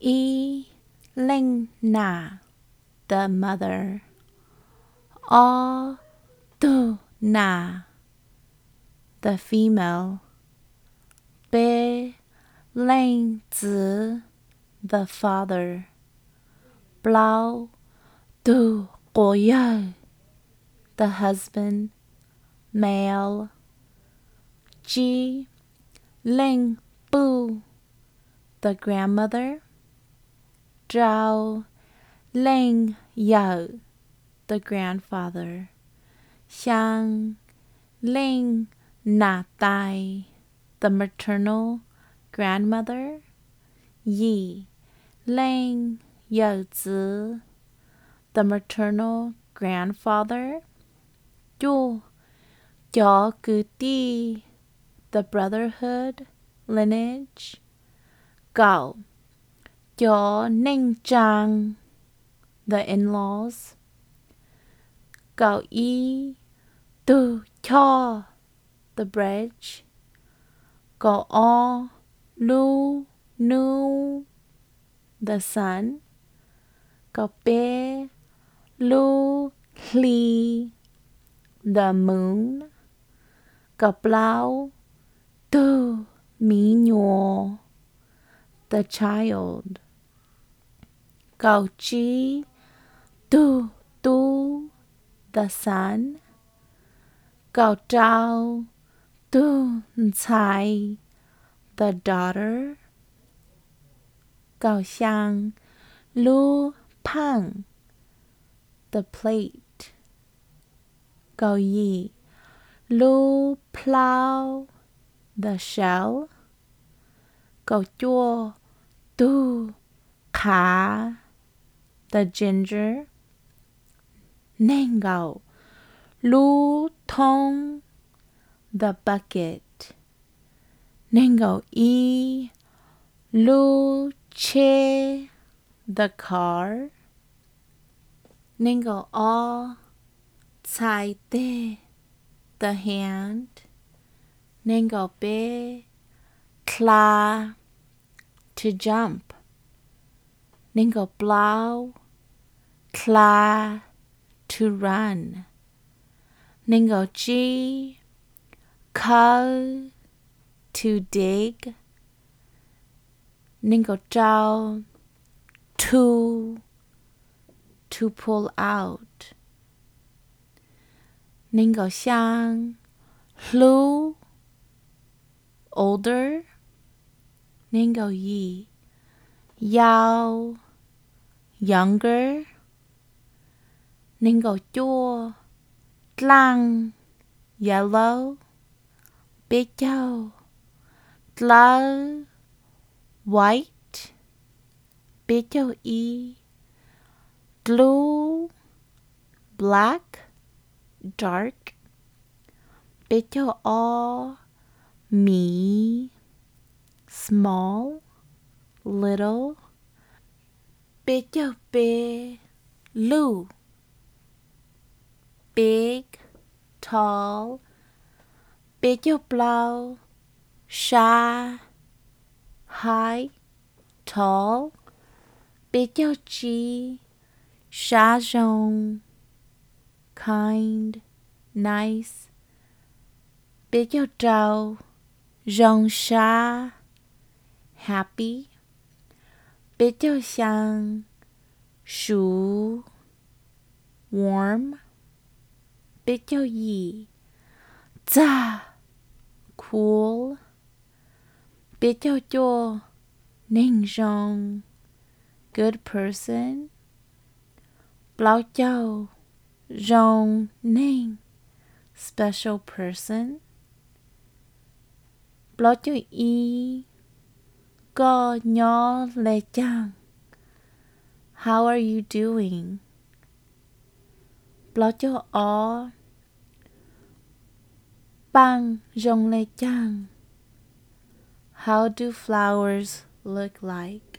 E Ling Na, the mother. A Tu Na, the female. Bei Ling Zi, the father. Blau Du Guo Ye, the husband, male. Ji Ling Bu, the grandmother. Zhao Ling Yao, the grandfather. Xiang Ling Na Dai, the maternal grandmother. Yi Ling Yao Zi, the maternal grandfather. Du Jiao Gu Di, the brotherhood lineage. Gao Jiao Ning Zhang, the in-laws. Gao Yi Du Qiao, the bridge. Gao On Lu Nu, the sun. Gao Bei Lu Li, the moon. Gao Blau Du Mi Nuo, the child. Gao Ji Du Du, the sun. Gao Zhao Du Cai, the daughter. Gao Xiang Lu Pang, the plate. Gao Yi Lu Plow, the shell. Gao Duo Du Ka, the ginger. Ning Gao Lu Tong, the bucket. Ning Gao Yi Lu Che, the car. Ning Gao A Cai De, the hand. Ning Gao Bei Kla, to jump. Ning Gao Blau Kla, to run. Ning Gao Ji Ka, to dig. Ning Gao Zhao Tu, to pull out. Ning Gao Xiang Lu, older. Ning Gao Yi Yao, younger. Ning Gao Duo Tlang, yellow. Bei Jiao Dlau, white. Bei Jiao Yi Dlu, black, dark. Bei Jiao A Mi, small, little. Bei Jiao Bei Lu, big, tall. Bei Jiao Blau Sha, high, tall. Bei Jiao Ji Sha Zhong, kind, nice. Bei Jiao Zhao Zhong Sha, happy. Bei Jiao Xiang Shu, warm. Bei Jiao Yi Za, cool. Bei Jiao Duo Ning Zhong, good person. Blau Jiao Zhong Ning, special person. Blau Jiao Yi Go Nyo Le Jiang, how are you doing? Blau Jiao A Bang Zhong Le Jiang, how do flowers look like?